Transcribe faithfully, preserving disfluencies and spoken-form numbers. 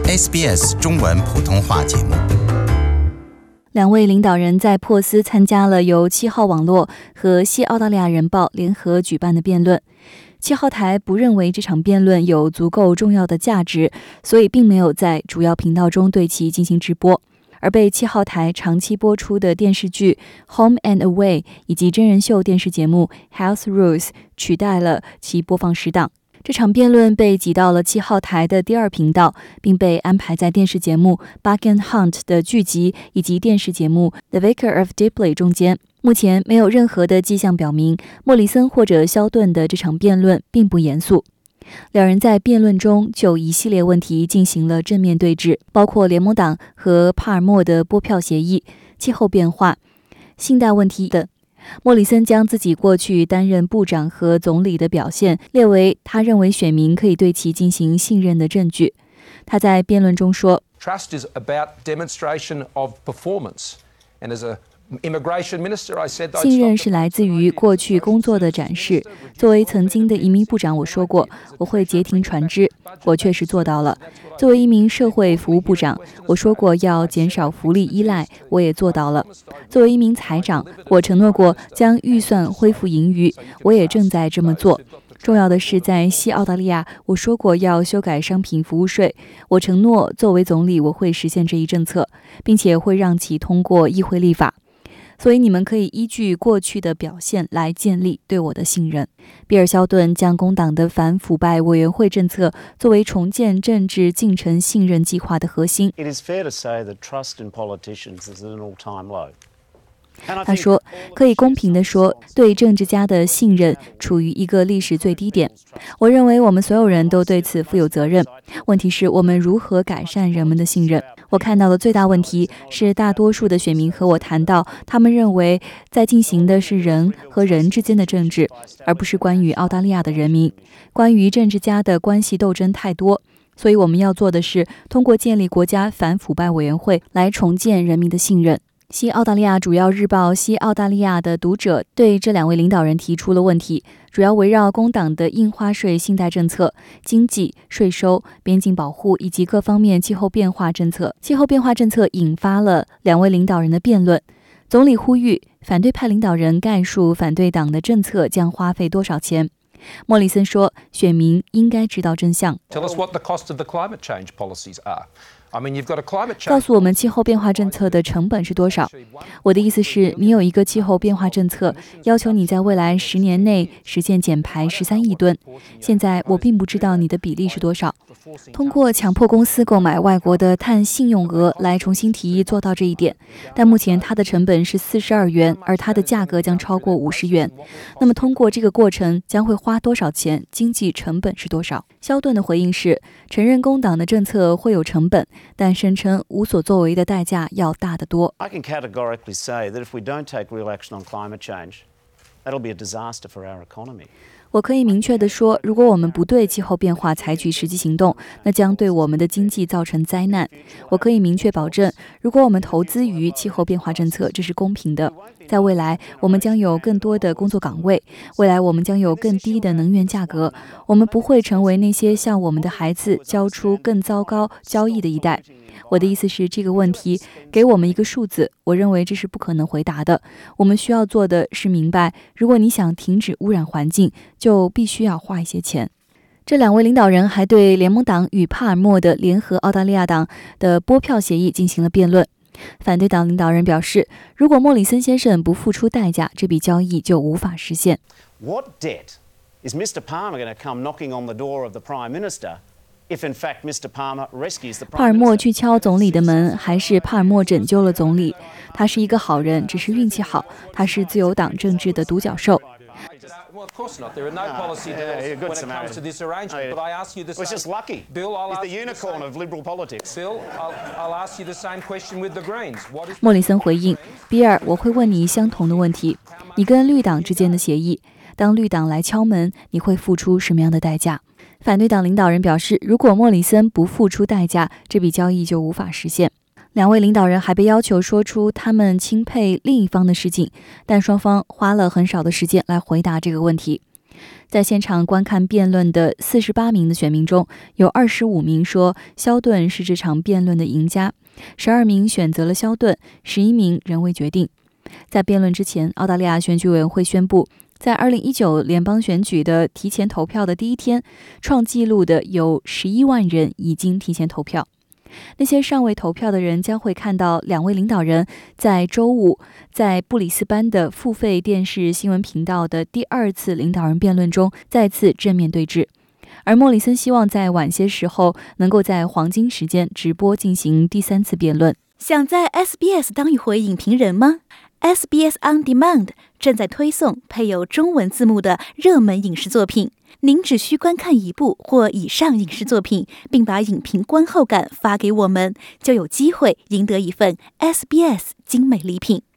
S B S 中文普通话节目。 两位领导人在珀斯参加了由七号网络和西澳大利亚人报联合举办的辩论。七号台不认为这场辩论有足够重要的价值，所以并没有在主要频道中对其进行直播。而被七号台长期播出的电视剧 Home and Away 以及真人秀电视节目 House Rules 取代了其播放时档。这场辩论被挤到了七号台的第二频道，并被安排在电视节目 Bargain Hunt 的剧集以及电视节目 The Vicar of Dibley 中间。目前没有任何的迹象表明莫里森或者肖顿的这场辩论并不严肃。两人在辩论中就一系列问题进行了正面对峙，包括联盟党和帕尔默的拨票协议、气候变化、信贷问题等。莫里森将自己过去担任部长和总理的表现列为他认为选民可以对其进行信任的证据。他在辩论中说 Trust is about demonstration of performance, and as a 信任是来自于过去工作的展示。作为曾经的移民部长，我说过我会截停船只，我确实做到了。作为一名社会服务部长，我说过要减少福利依赖，我也做到了。作为一名财长，我承诺过将预算恢复盈余，我也正在这么做。重要的是，在西澳大利亚，我说过要修改商品服务税，我承诺作为总理我会实现这一政策，并且会让其通过议会立法。所以你们可以依据过去的表现来建立对我的信任。比尔·肖顿将工党的反腐败委员会政策作为重建政治进程信任计划的核心。他说，可以公平地说，对政治家的信任处于一个历史最低点。我认为我们所有人都对此负有责任。问题是我们如何改善人们的信任。我看到的最大问题是，大多数的选民和我谈到，他们认为在进行的是人和人之间的政治，而不是关于澳大利亚的人民。关于政治家的关系斗争太多，所以我们要做的是通过建立国家反腐败委员会来重建人民的信任。西澳大利亚主要日报西澳大利亚的读者对这两位领导人提出了问题，主要围绕工党的印花税信贷政策、经济、税收、边境保护以及各方面气候变化政策。气候变化政策引发了两位领导人的辩论。总理呼吁反对派领导人概述反对党的政策将花费多少钱。莫里森说，选民应该知道真相。 Tell us what the cost of the climate change policies are. I mean, you've got a climate change. 告诉我们气候变化政策的成本是多少。我的意思是，你有一个气候变化政策，要求你在未来十年内实现减排十三亿吨。现在我并不知道你的比例是多少。通过强迫公司购买外国的碳信用额来重新提议做到这一点，但目前它的成本是四十二元，而它的价格将超过五十元。那么通过这个过程将会花多少钱？经济成本是多少？肖顿的回应是，承认工党的政策会有成本，但声称无所作为的代价要大得多。 I can categorically say that if we don't take real action on climate change, that'll be a disaster for our economy. 我可以明确地说，如果我们不对气候变化采取实际行动，那将对我们的经济造成灾难。我可以明确保证，如果我们投资于气候变化政策，这是公平的。在未来，我们将有更多的工作岗位，未来我们将有更低的能源价格，我们不会成为那些向我们的孩子交出更糟糕交易的一代。我的意思是，这个问题给我们一个数字，我认为这是不可能回答的。我们需要做的是明白，如果你想停止污染环境，就必须要花一些钱。这两位领导人还对联盟党与帕尔默的联合澳大利亚党的拨票协议进行了辩论。反对党领导人表示，如果莫里森先生不付出代价，这笔交易就无法实现。 What debt is Mr Palmer going to come knocking on the door of the Prime Minister?If in fact Mr Palmer rescues the Prime Minister. 帕尔默去敲总理的门，还是帕尔默拯救了总理？他是一个好人，只是运气好。他是自由党政治的独角兽。 Well, of course not. There are no policy deals when it comes to this arrangement. But I ask you the same. It's just lucky. Bill, I'll He's ask the you the unicorn same. of liberal politics. Bill, I'll, I'll ask you the same question with the Greens. What is? 莫里森回应，比尔，我会问你相同的问题：你跟绿党之间的协议，当绿党来敲门，你会付出什么样的代价？反对党领导人表示，如果莫里森不付出代价，这笔交易就无法实现。两位领导人还被要求说出他们钦佩另一方的事情，但双方花了很少的时间来回答这个问题。 在现场观看辩论的四十八名的选民中，有二十五名说肖顿是这场辩论的赢家，十二名选择了肖顿，十一名仍未决定。在辩论之前，澳大利亚选举委员会宣布，在二零一九联邦选举的提前投票的第一天，创纪录的有十一万人已经提前投票。那些尚未投票的人将会看到两位领导人在周五在布里斯班的付费电视新闻频道的第二次领导人辩论中再次正面对峙。而莫里森希望在晚些时候能够在黄金时间直播进行第三次辩论。 想在 S B S 当一回影评人吗？ S B S On Demand 正在推送配有中文字幕的热门影视作品，您只需观看一部或以上影视作品，并把影评观后感发给我们，就有机会赢得一份 S B S 精美礼品。